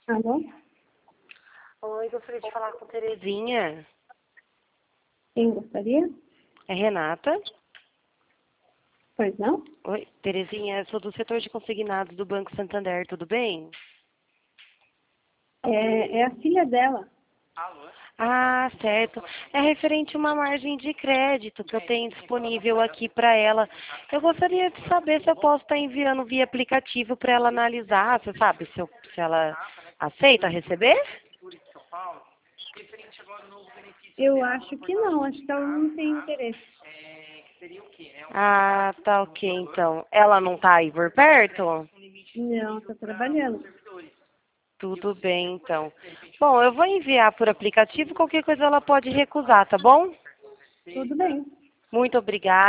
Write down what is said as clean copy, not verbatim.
Alô? Oi, gostaria de falar com Terezinha. Quem gostaria? É Renata? Pois não? Oi, Terezinha, eu sou do setor de consignados do Banco Santander, tudo bem? É a filha dela. Ah, certo. É referente a uma margem de crédito que eu tenho disponível aqui para ela. Eu gostaria de saber se eu posso estar enviando via aplicativo para ela analisar, você sabe, se ela aceita receber? Eu acho que não, acho que ela não tem interesse. Ah, tá ok, então. Ela não tá aí por perto? Não, tá trabalhando. Tudo bem, então. Bom, eu vou enviar por aplicativo, qualquer coisa ela pode recusar, tá bom? Tudo bem. Muito obrigada.